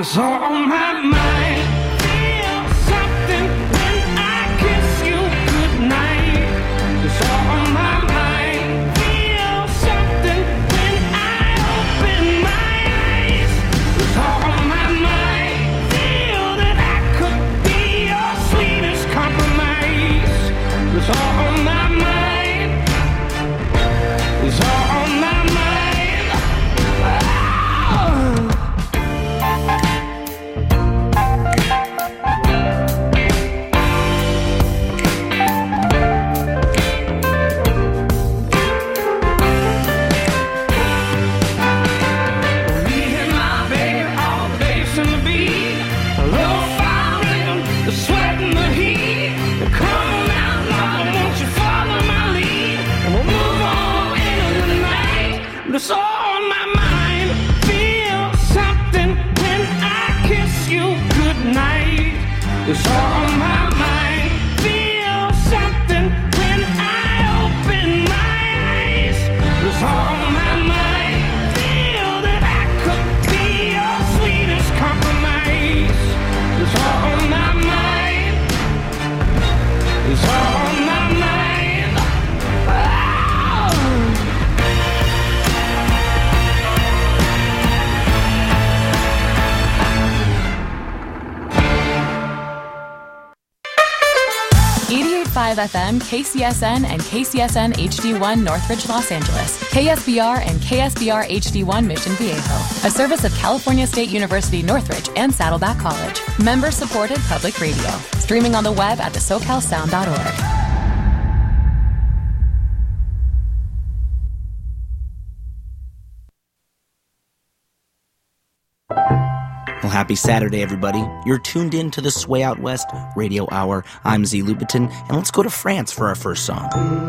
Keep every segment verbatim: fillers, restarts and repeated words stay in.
It's all on my mind. Feel something when I kiss you goodnight. It's all on my mind. Feel something when I open my eyes. It's all on my mind. Feel that I could be your sweetest compromise. It's all on my mind. It's all on my mind. It's all on my mind. Feel something when I kiss you goodnight. It's all on my mind. Feel something when I open my eyes. It's all on my mind. Feel that I could be your sweetest compromise. It's all on my mind. It's all on my mind. Oh. eighty-eight point five F M, K C S N, and K C S N H D one Northridge, Los Angeles, K S B R and K S B R H D one Mission Viejo, a service of California State University Northridge and Saddleback College. Member-supported public radio. Streaming on the web at the socal sound dot org. Well, happy Saturday, everybody. You're tuned in to the Sway Out West Radio Hour. I'm Z. Lupetin, and let's go to France for our first song.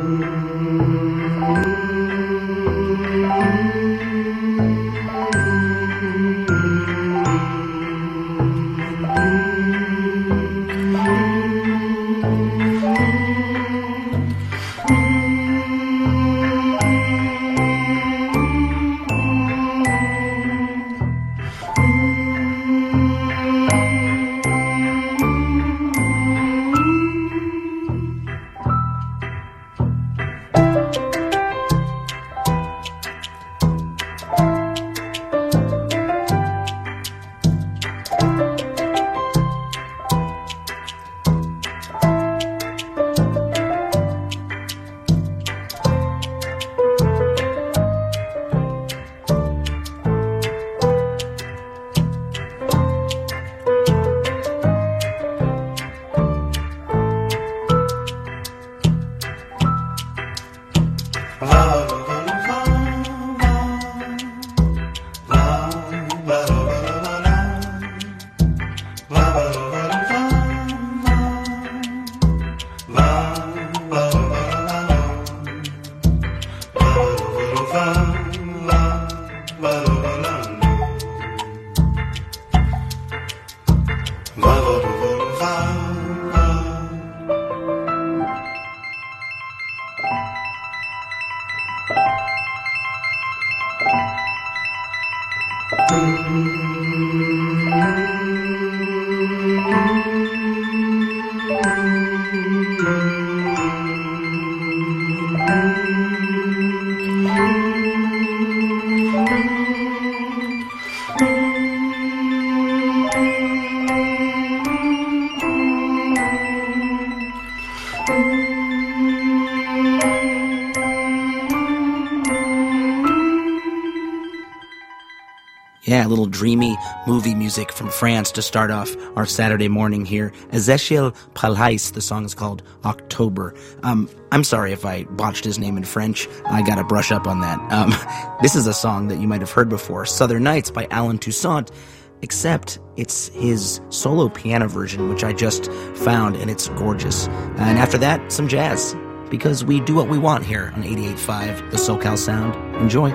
Yeah, a little dreamy movie music from France to start off our Saturday morning here. Ezechiel Palhais, the song is called October. Um, I'm sorry if I botched his name in French. I gotta brush up on that. Um, this is a song that you might have heard before, Southern Nights by Alan Toussaint, except it's his solo piano version, which I just found, and it's gorgeous. And after that, some jazz, because we do what we want here on eighty-eight point five, the SoCal Sound. Enjoy.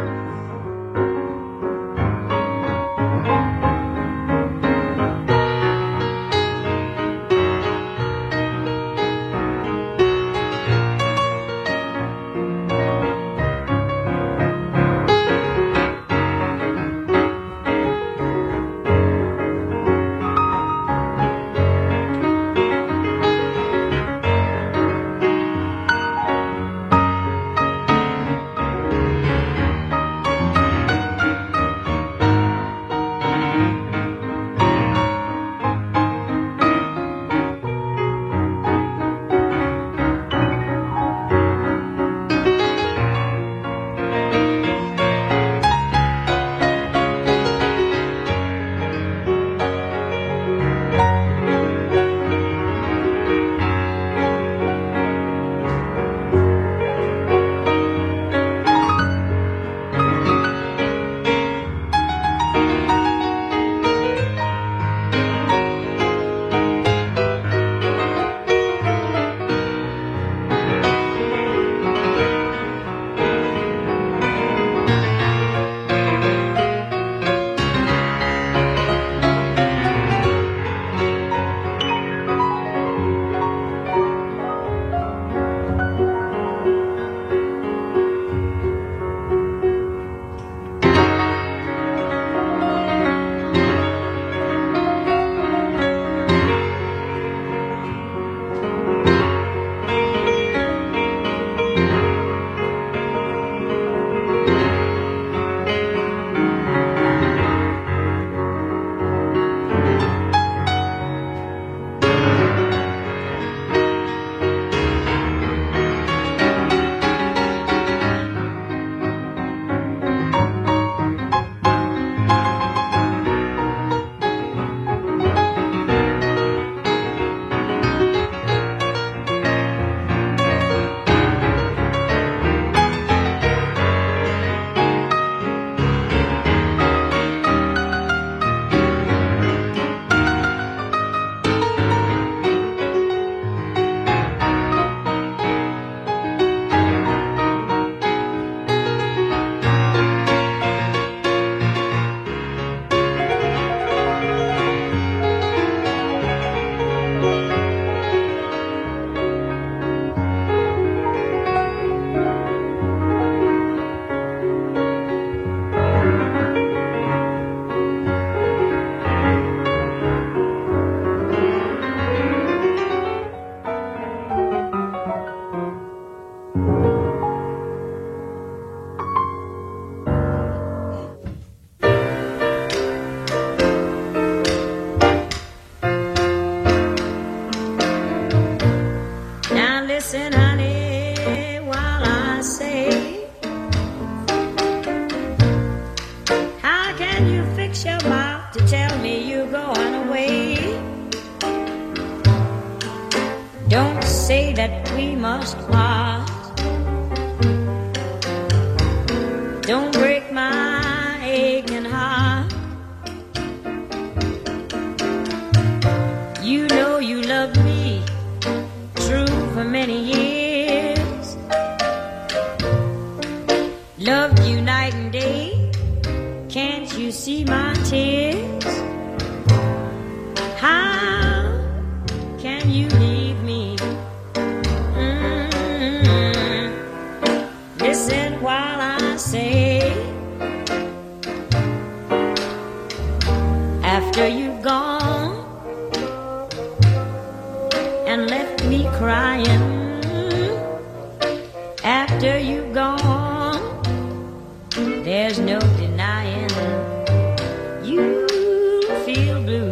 your mouth to tell me you're going away. Don't say that we must part. Don't break my aching heart. You know you loved me true for many years. Loved you night and day. Can't you see my tears? How can you leave me? Mm-hmm. Listen while I say, after you've gone and left me crying, after you've gone, there's no denying you feel blue,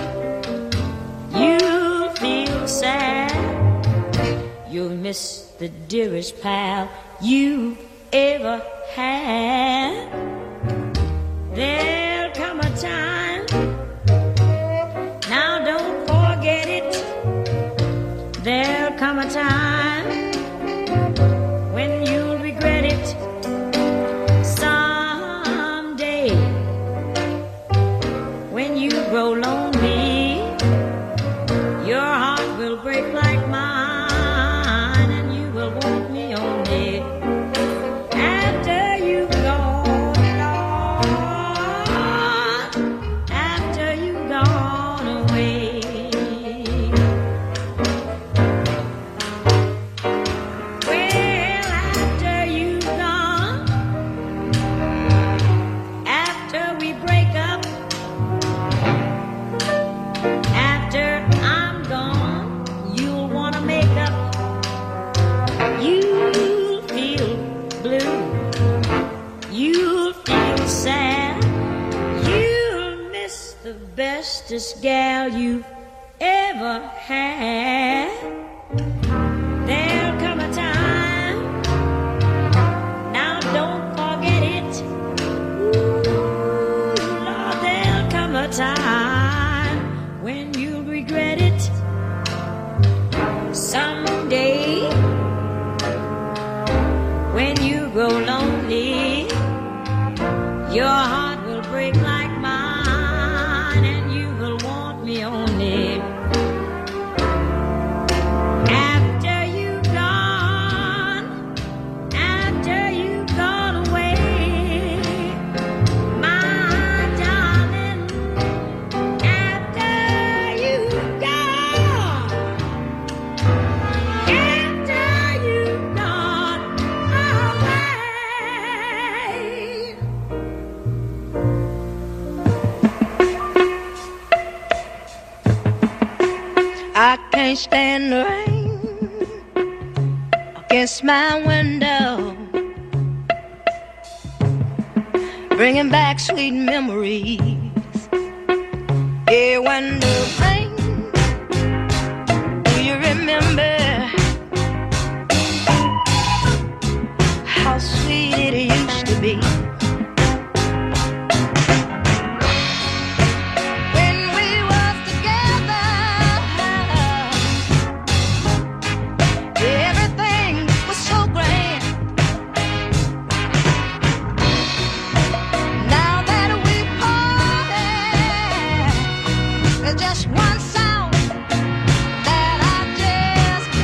you feel sad, you'll miss the dearest pal you ever had. There'll come a time, now don't forget it, there'll come a time when you'll regret it someday. When you grow lonely, your heart will break like mine, and you will want me only after you've gone, Lord, after you've gone away. Well, after you've gone, after we break up, after I'm gone, you'll want to make up. You'll feel blue, you'll feel sad, you'll miss the bestest gal you've ever had. There'll come a time, now don't forget it. Ooh, Lord, there'll come a time when you'll regret it someday. When you grow lonely, your heart will break like mine, and you will want me only after you've gone, after you've gone away, my darling, after you've gone, after you've gone away. I can't stand the rain against my window, bringing back sweet memories. Yeah, when the rain, do you remember how sweet it used to be? When we was together, everything was so grand. Now that we parted, there's just one sound that I just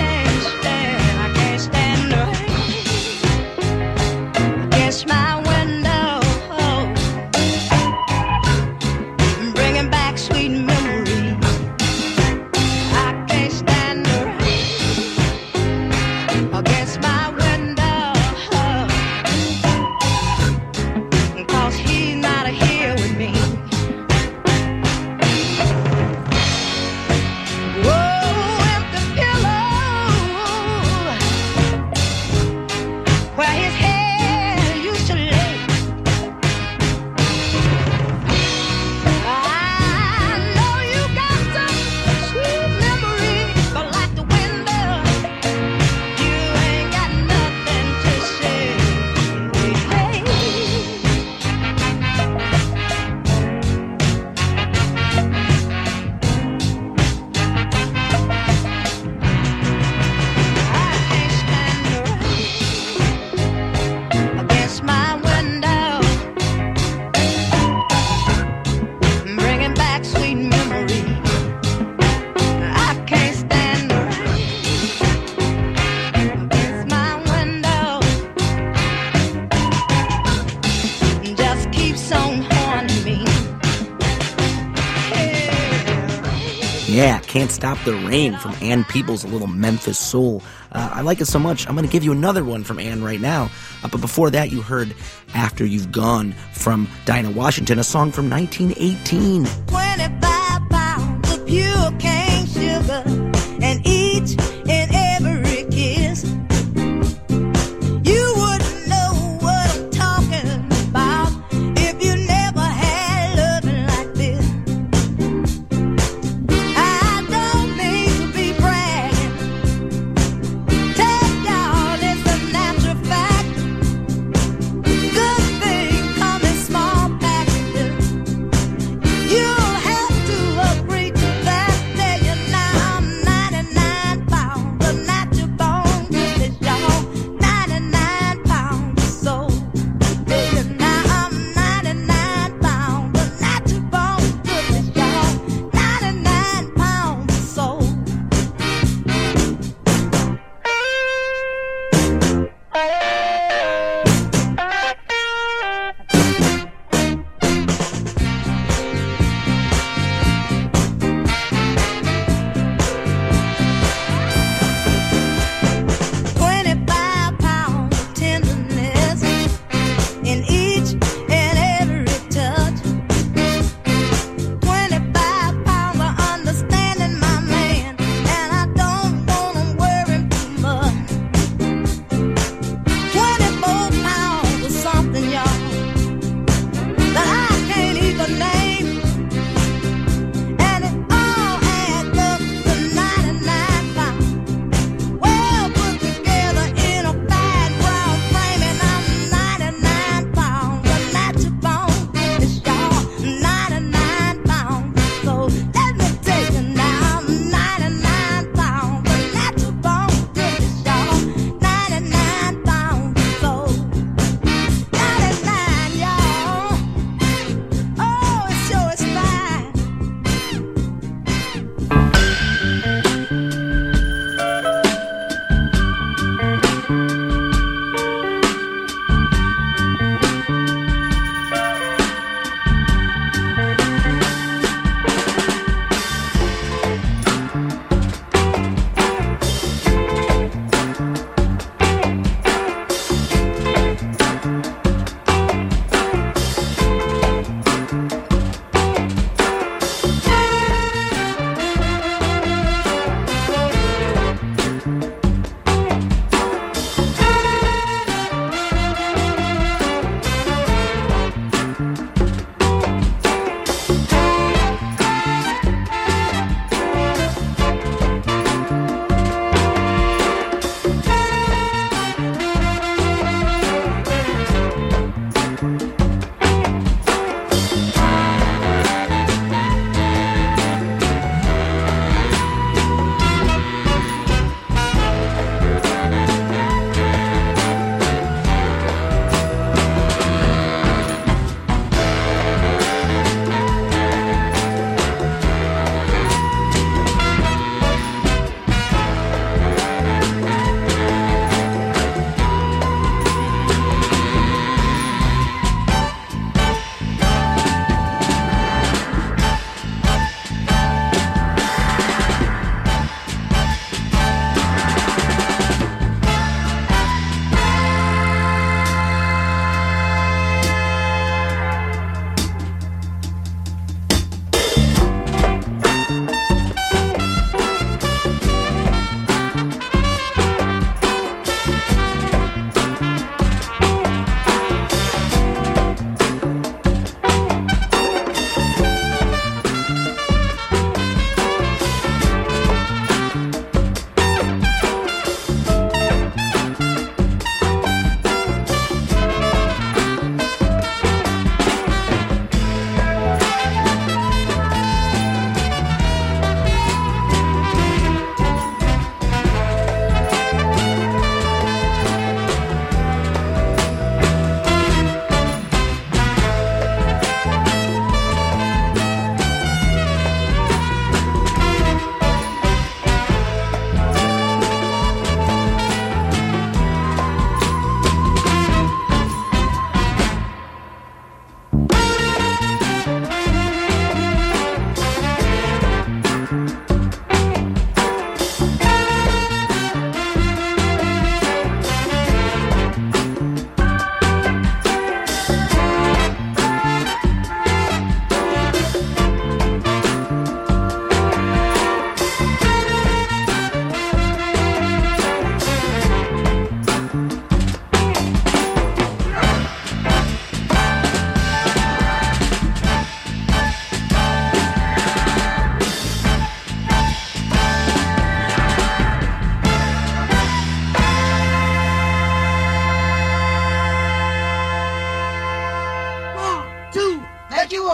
Yeah, Can't Stop the Rain from Ann Peebles, a little Memphis soul. Uh, I like it so much, I'm going to give you another one from Ann right now. Uh, but before that, you heard After You've Gone from Dinah Washington, a song from nineteen eighteen. twenty-five pounds of pure cane sugar, and each and every kiss. You wouldn't know what I'm talking about if you never had loving like this. I don't mean to be bragging. Tell y'all it's a natural fact. Good things come in small packages. You'll have to agree to that. Tell you now I'm ninety-nine pounds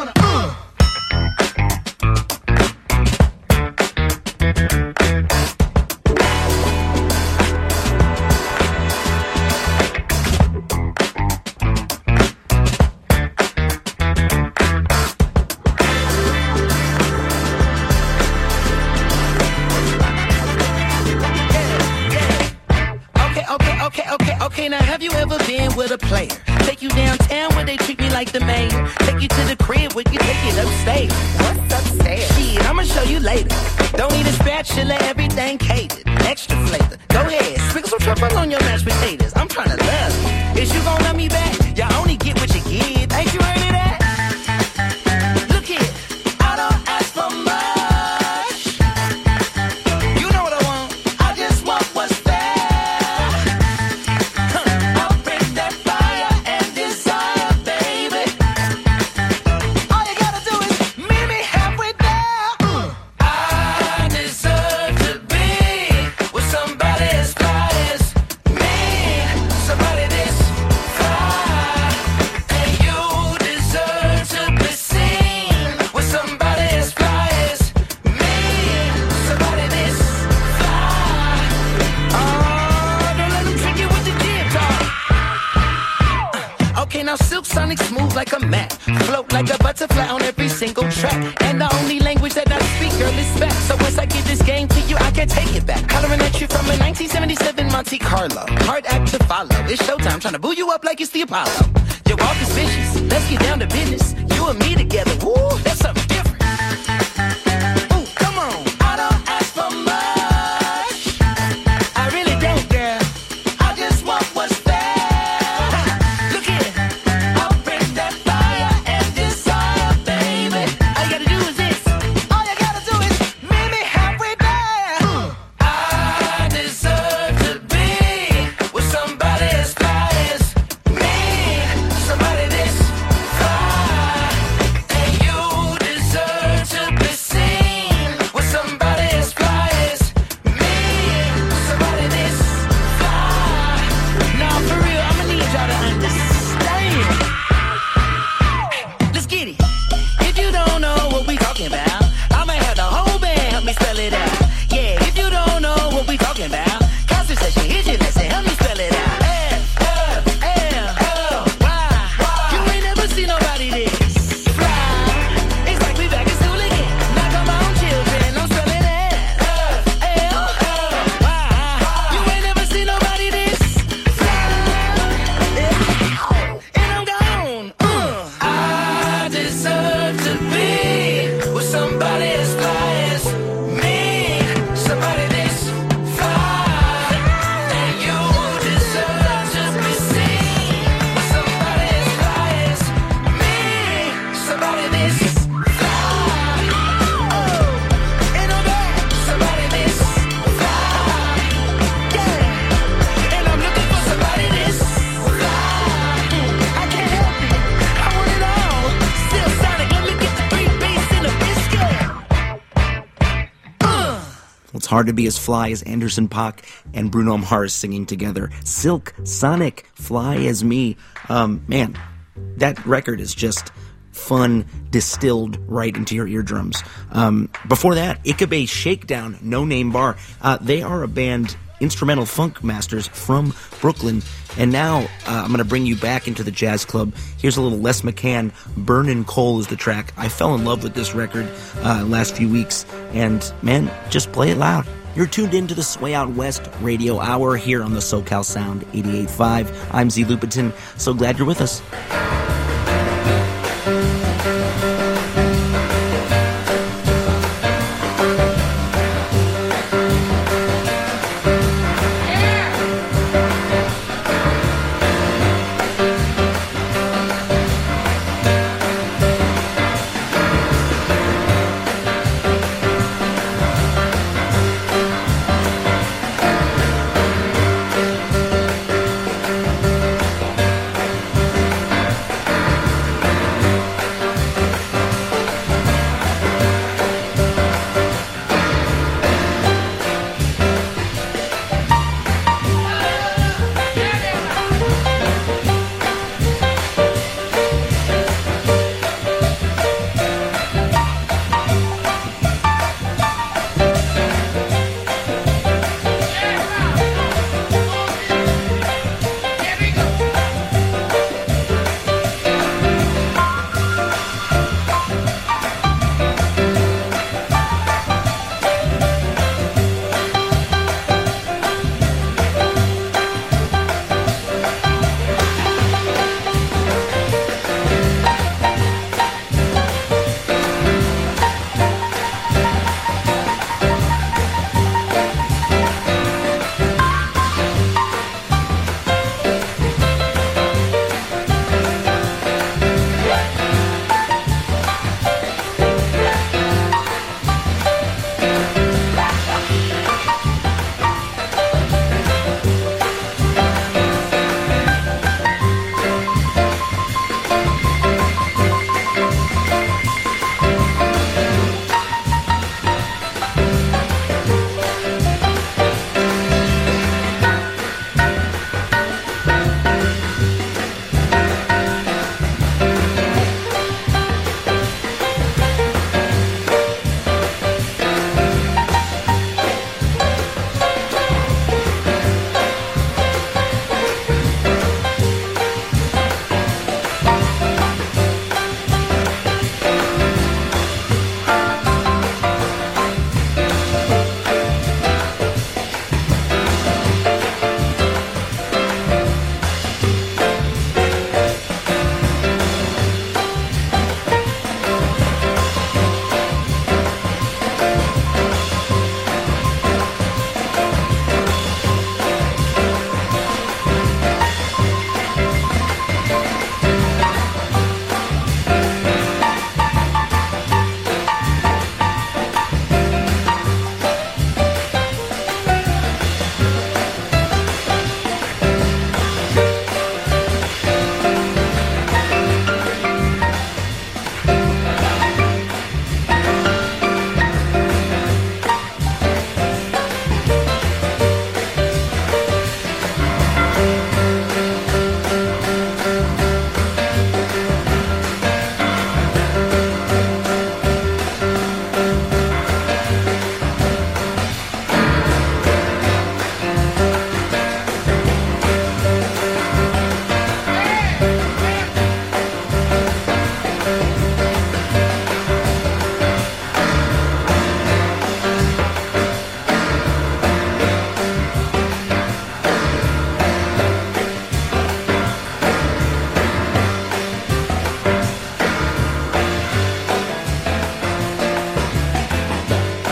wanna, uh. Okay, now have you ever been with a player? Take you downtown where they treat me like the mayor. Take you to the crib where you take it upstairs. What's upstairs? Shit, I'ma show you later. Don't need a spatula, everything catered. Extra flavor. Go ahead, sprinkle some truffle on your mashed potatoes. I'm trying to love you. Is you gon' love me back? You only get what you give. Ain't you heard of that? Look here, I don't ask for much. You know what I want. I just want what's fair. Silk Sonic smooth like a mat, float like a butterfly on every single track. And the only language that I speak, girl, is back. So once I give this game to you, I can take it back. Hollering at you from a nineteen seventy-seven Monte Carlo. Hard act to follow. It's showtime, trying to boo you up like it's the Apollo. Your walk is vicious. Let's get down to business. You and me together. Woo, that's something different. Ooh, come on. I don't ask for much. I really don't, girl. I just want what's fair. It's hard to be as fly as Anderson .Paak and Bruno Mars singing together. Silk Sonic, Fly As Me. Um, man, that record is just fun, distilled right into your eardrums. Um, before that, Ikabe Shakedown, No Name Bar. Uh, they are a band, instrumental funk masters from Brooklyn. And now uh, I'm going to bring you back into the jazz club. Here's a little Les McCann. Burnin' Coal is the track. I fell in love with this record uh, last few weeks. And, man, just play it loud. You're tuned in to the Sway Out West Radio Hour here on the SoCal Sound eighty-eight point five. I'm Z Lupitin. So glad you're with us.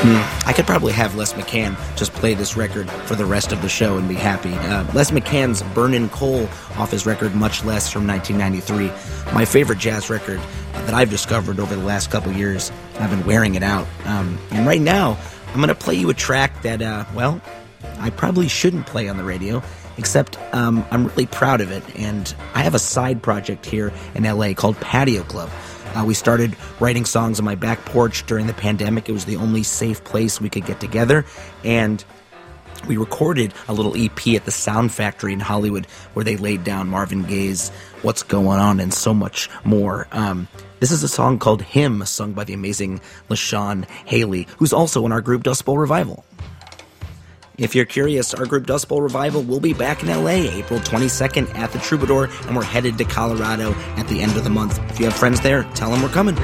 I could probably have Les McCann just play this record for the rest of the show and be happy. Uh, Les McCann's Burnin' Coal off his record Much Less from nineteen ninety-three. My favorite jazz record that I've discovered over the last couple years. I've been wearing it out. Um, and right now, I'm going to play you a track that, uh, well, I probably shouldn't play on the radio, except um, I'm really proud of it. And I have a side project here in L A called Patio Club. Uh, we started writing songs on my back porch during the pandemic. It was the only safe place we could get together. And we recorded a little E P at the Sound Factory in Hollywood where they laid down Marvin Gaye's What's Going On and so much more. Um, this is a song called Him, sung by the amazing LaShawn Haley, who's also in our group Dust Bowl Revival. If you're curious, our group Dust Bowl Revival will be back in L A April twenty-second at the Troubadour, and we're headed to Colorado at the end of the month. If you have friends there, tell them we're coming.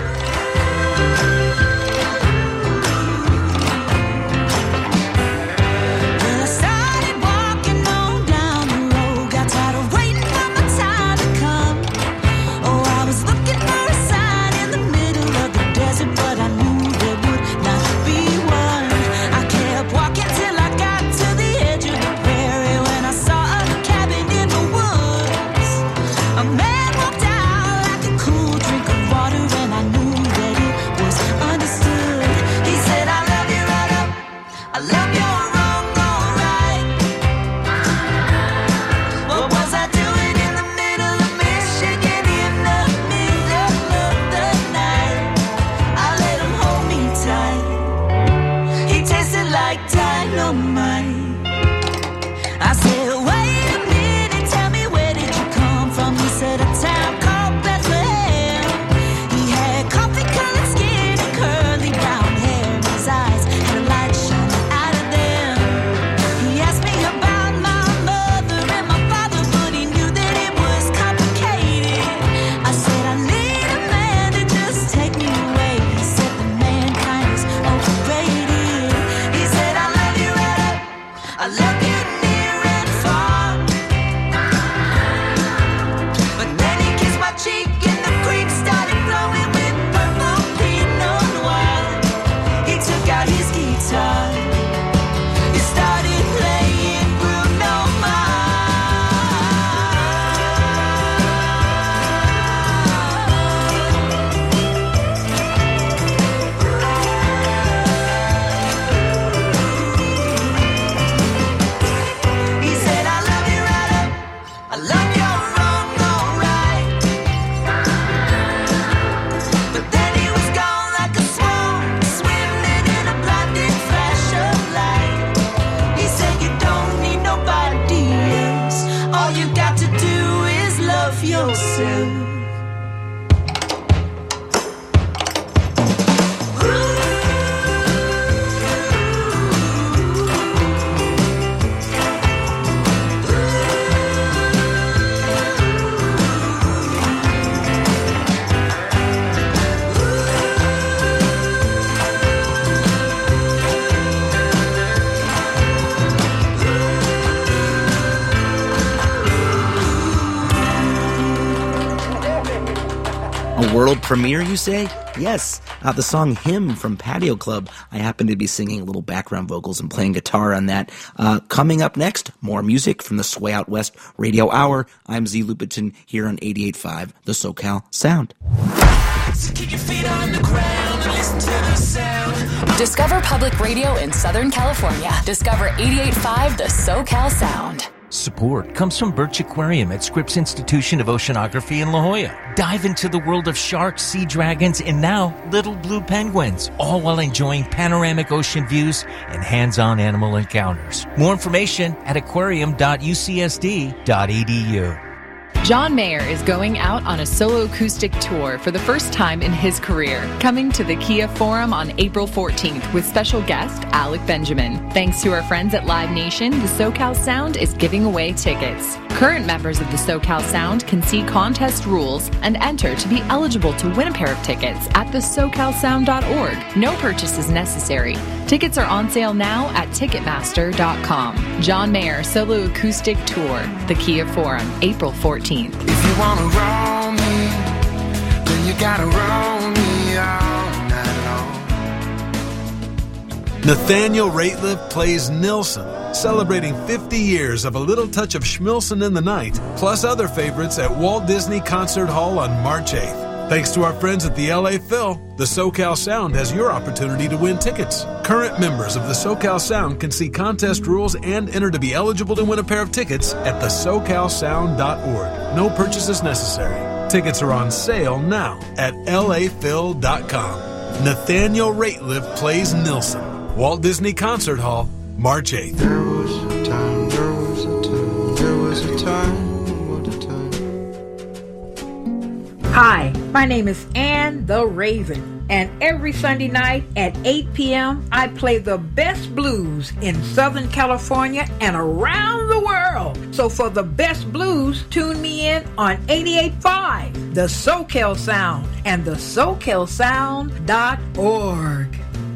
World premiere, you say? Yes, uh, the song Him from Patio Club. I happen to be singing little background vocals and playing guitar on that. Uh, coming up next, more music from the Sway Out West Radio Hour. I'm Z. Lupiton here on eighty-eight point five, the SoCal Sound. So keep your feet on the ground and listen to the sound. Discover Public Radio in Southern California. Discover eighty-eight point five, the SoCal Sound. Support comes from Birch Aquarium at Scripps Institution of Oceanography in La Jolla. Dive into the world of sharks, sea dragons, and now little blue penguins, all while enjoying panoramic ocean views and hands-on animal encounters. More information at aquarium dot u c s d dot e d u. John Mayer is going out on a solo acoustic tour for the first time in his career, coming to the Kia Forum on April fourteenth with special guest Alec Benjamin. Thanks to our friends at Live Nation, the SoCal Sound is giving away tickets. Current members of the SoCal Sound can see contest rules and enter to be eligible to win a pair of tickets at the socal sound dot org. No purchase is necessary. Tickets are on sale now at ticketmaster dot com. John Mayer Solo Acoustic Tour, the Kia Forum, April fourteenth. If you wanna roll me, then you gotta roll me all night long. Nathaniel Rateliff plays Nilsson, celebrating fifty years of A Little Touch of Schmilson in the Night, plus other favorites at Walt Disney Concert Hall on March eighth. Thanks to our friends at the L A Phil, the SoCal Sound has your opportunity to win tickets. Current members of the SoCal Sound can see contest rules and enter to be eligible to win a pair of tickets at the socal sound dot org. No purchases necessary. Tickets are on sale now at L A phil dot com. Nathaniel Rateliff plays Nilsson. Walt Disney Concert Hall, March eighth. There was a time, there was a time, there was a time, what a time. Hi, my name is Ann the Raven, and every Sunday night at eight p.m. I play the best blues in Southern California and around the world. So for the best blues, tune me in on eighty-eight point five, the SoCal Sound, and the socal sound dot org.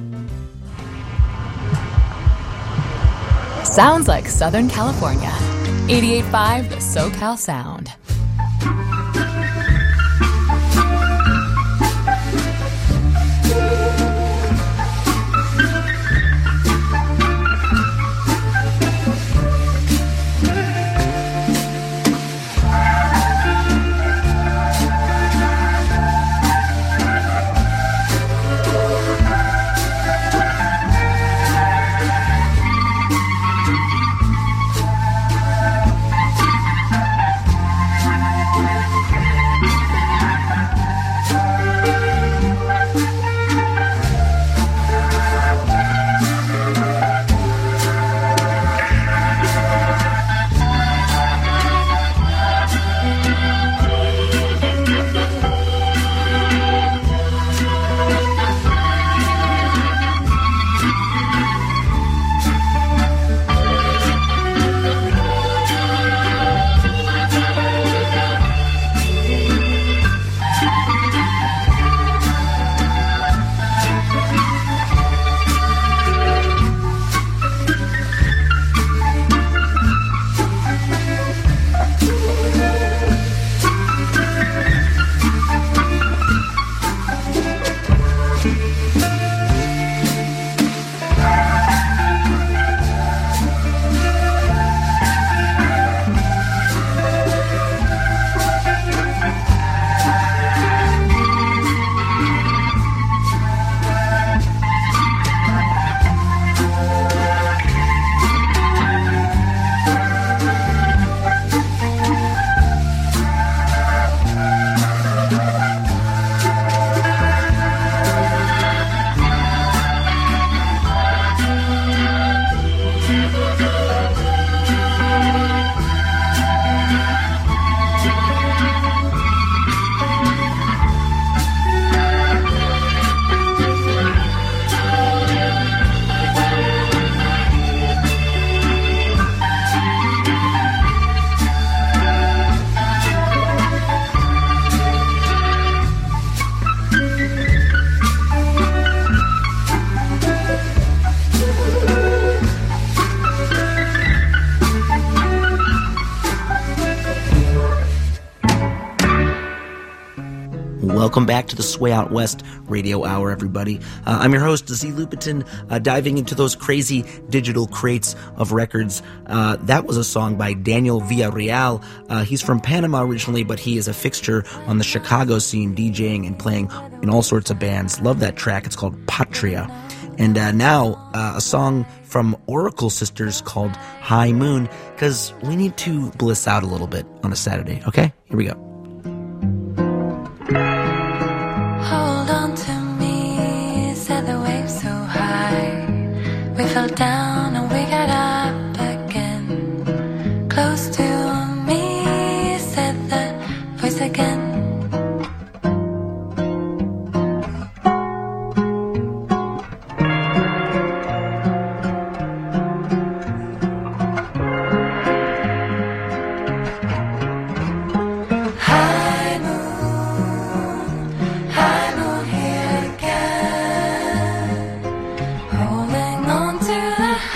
Sounds like Southern California. eighty-eight point five, the SoCal Sound. Welcome back to the Sway Out West Radio Hour, everybody. Uh, I'm your host, Z. Lupitan, uh, diving into those crazy digital crates of records. Uh, that was a song by Daniel Villarreal. Uh, he's from Panama originally, but he is a fixture on the Chicago scene, DJing and playing in all sorts of bands. Love that track. It's called Patria. And uh, now, uh, a song from Oracle Sisters called High Moon, because we need to bliss out a little bit on a Saturday, okay? Here we go. Hold on to me, said the waves so high. We fell down and we got up again. Close to me, said that voice again. Holding on to the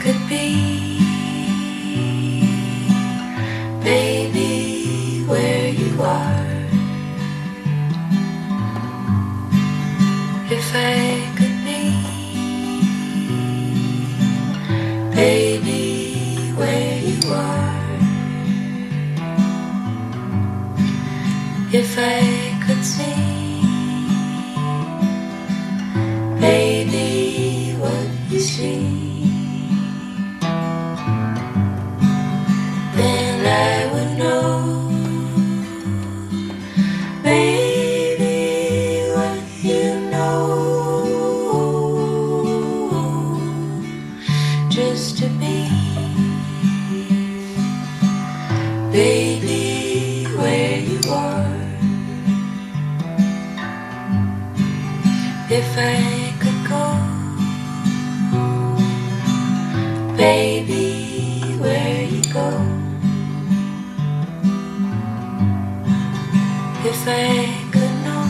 could be, baby, where you are. If I could be, baby, where you are. If I could see, baby, what you see, then I would know, baby, what you know. Just to be, baby, where you are. If I could go, baby, where you go. If I could know,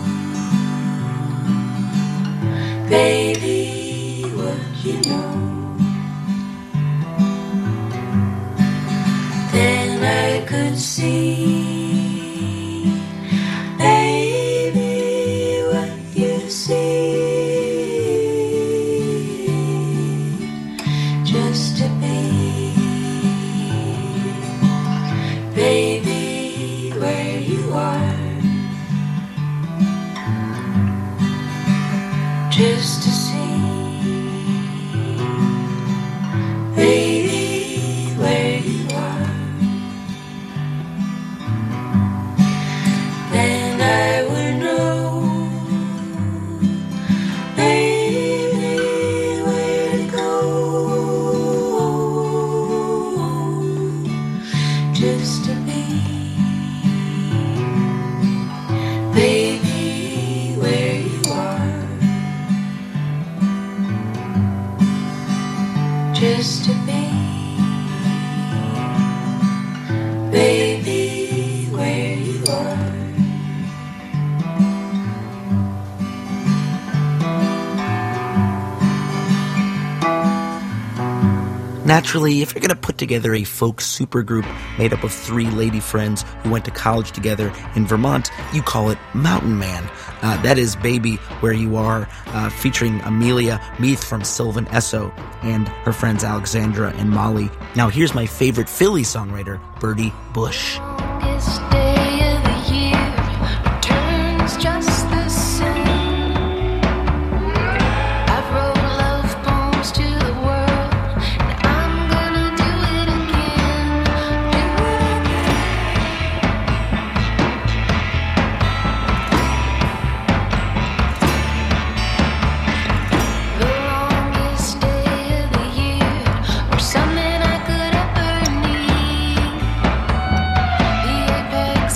baby, what you know, then I could see, baby, what you see. Just to be, baby, where you are. Just to see, baby, where you are. Then I would know, baby, where to go. Just to be, baby, where you are. Just to be, baby, where you are. Naturally, if you're going to put together a folk supergroup made up of three lady friends who went to college together in Vermont, you call it Mountain Man. Uh, that is Baby Where You Are, uh, featuring Amelia Meath from Sylvan Esso and her friends Alexandra and Molly. Now here's my favorite Philly songwriter, Bertie Bush. Longest day of the year returns just the same. I've wrote love poems to the world, and I'm gonna do it again, do it again. The longest day of the year, or something I could ever need. The apex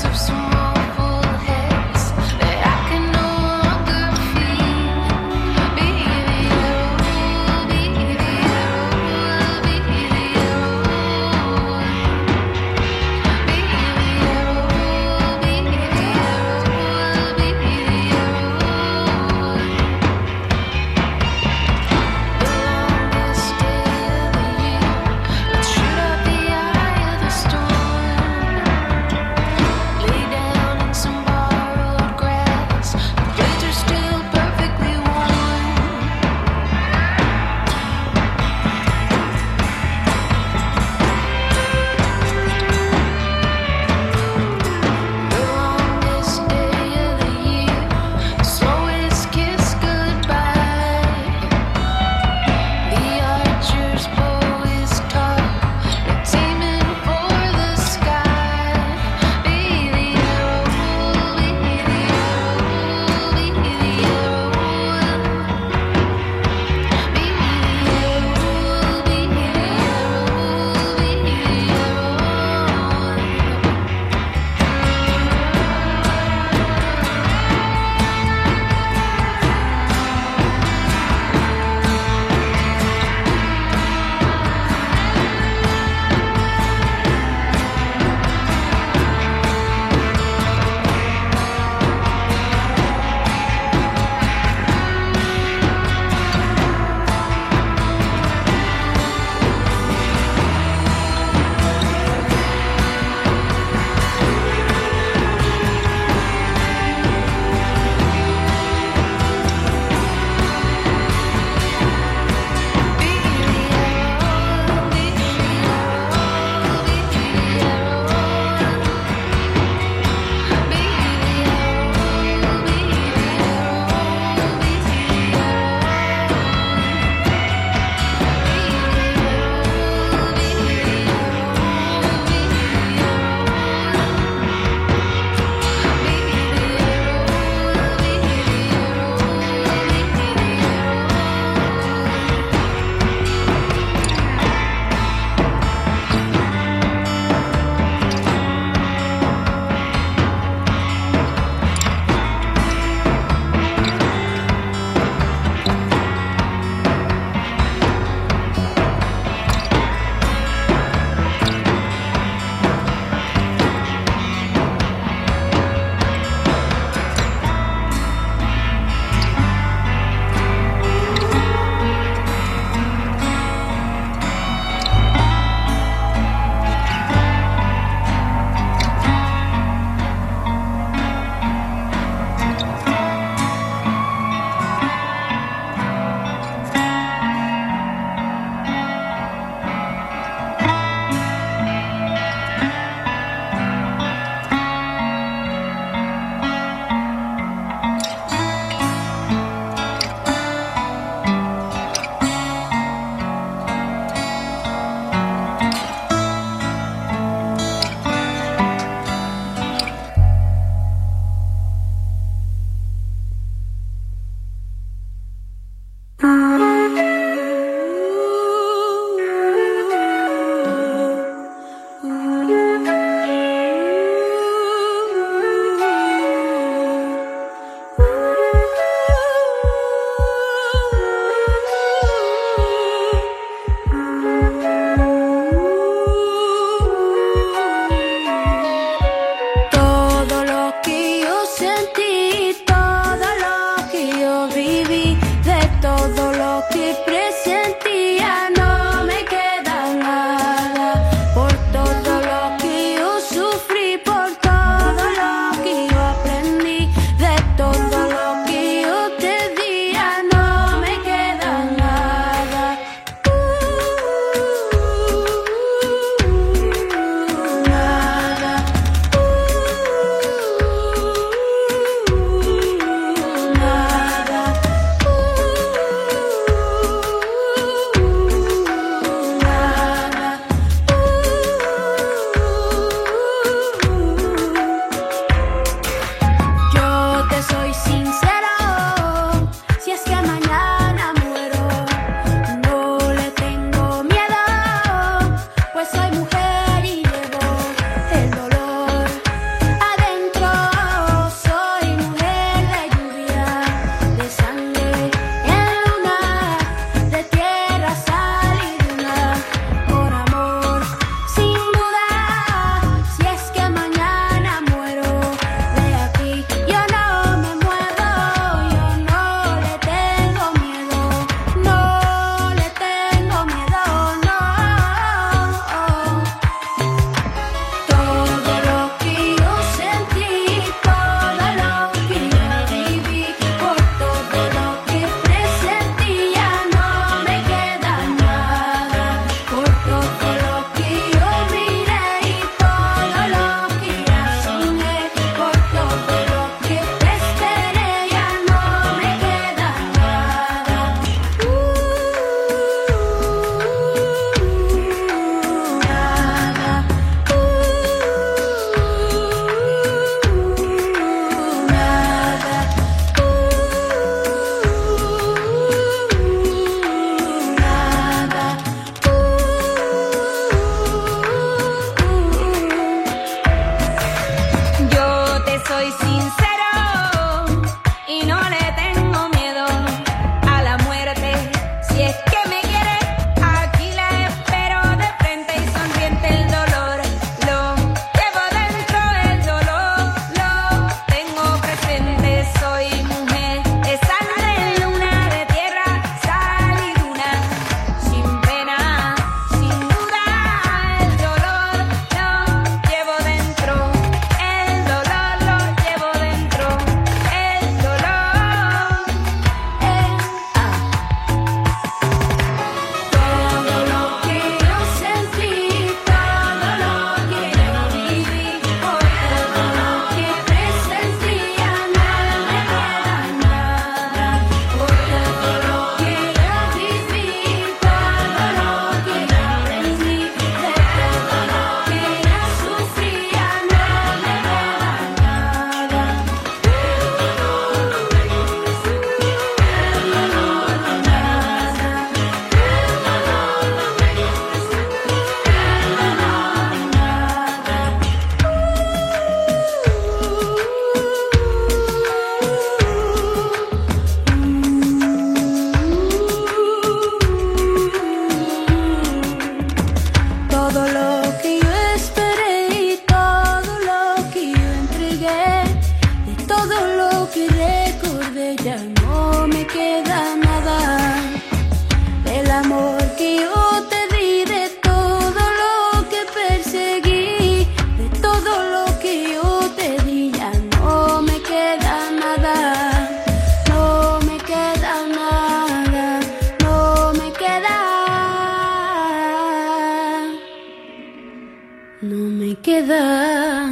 no me queda.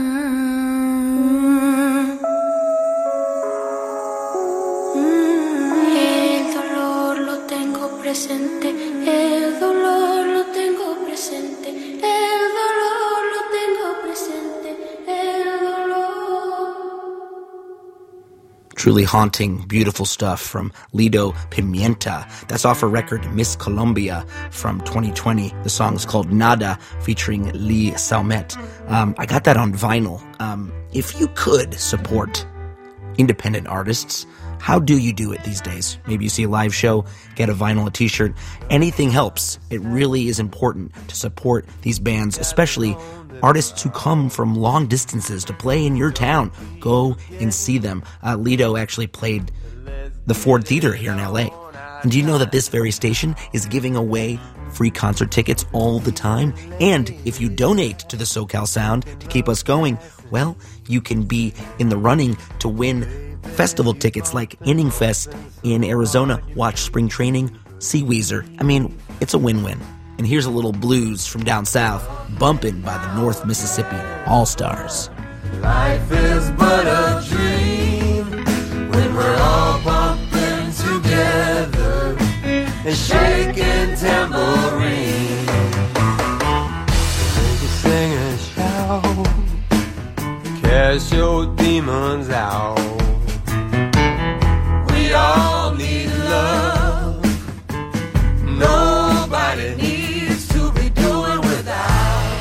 El dolor lo tengo presente, el dolor lo tengo presente, el dolor lo tengo presente, el dolor. Truly haunting, beautiful stuff from Lido Pimienta. That's off her record Miss Colombia from twenty twenty. The song is called Nada, featuring Lee Salmet. Um, I got that on vinyl. Um, if you could support independent artists, how do you do it these days? Maybe you see a live show, get a vinyl, a t-shirt. Anything helps. It really is important to support these bands, especially artists who come from long distances to play in your town. Go and see them. Uh, Lido actually played the Ford Theater here in L A. And do you know that this very station is giving away free concert tickets all the time? And if you donate to the SoCal Sound to keep us going, well, you can be in the running to win festival tickets like Inning Fest in Arizona, watch Spring Training, see Weezer. I mean, it's a win-win. And here's a little blues from down south, bumping by the North Mississippi All-Stars. Life is but a dream when we're all bumping together and shaking tambourine. Make a sing and shout, cast your demons out. We all need love. Nobody needs to be doing without.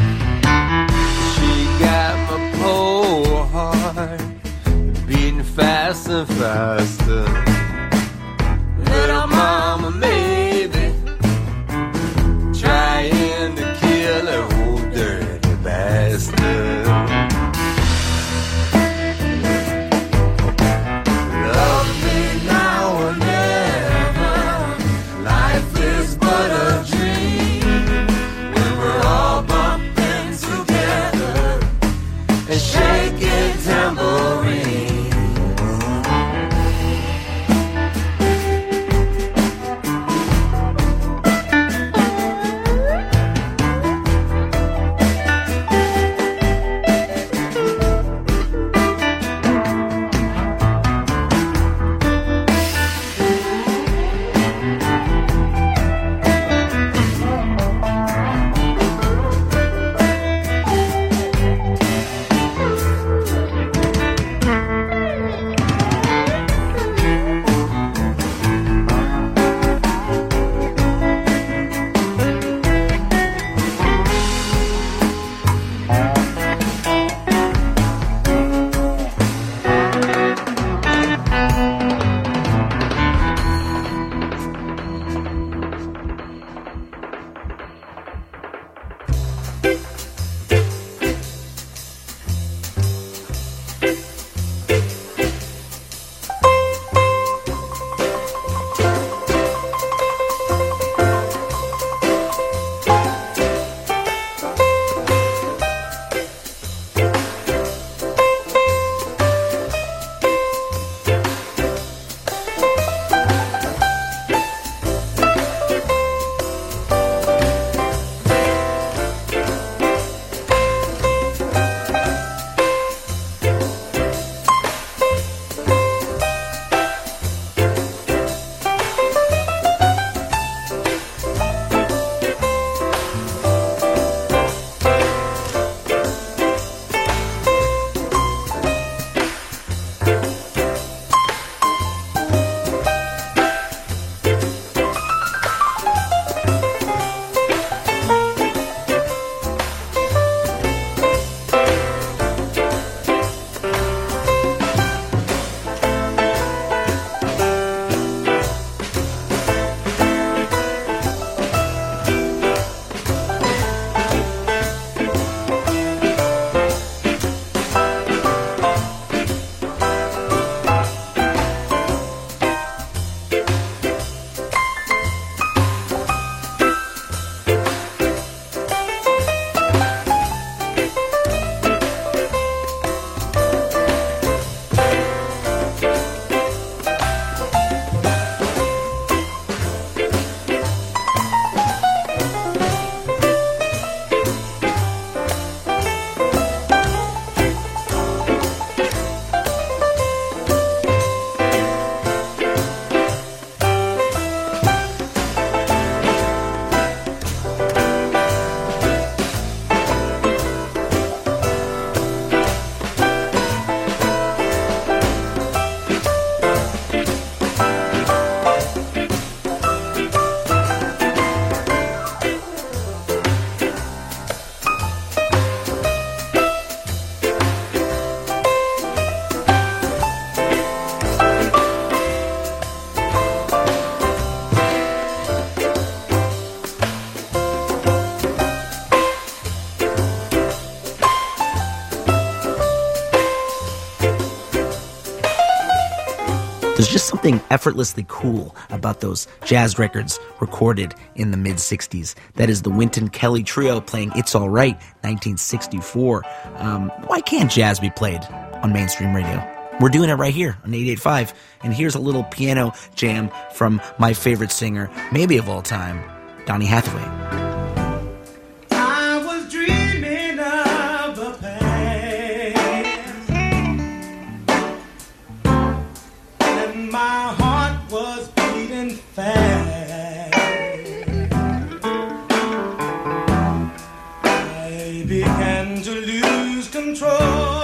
She got my poor heart beating fast and faster. Little mama maybe trying to kill her old dirty bastard. something effortlessly cool about those jazz records recorded in the mid-sixties. That is the Wynton Kelly Trio playing It's All Right, nineteen sixty-four. Um, why can't jazz be played on mainstream radio? We're doing it right here on eighty-eight point five. And here's a little piano jam from my favorite singer, maybe of all time, Donny Hathaway. I was dreaming of the past, and my heart was beating fast. I began to lose control.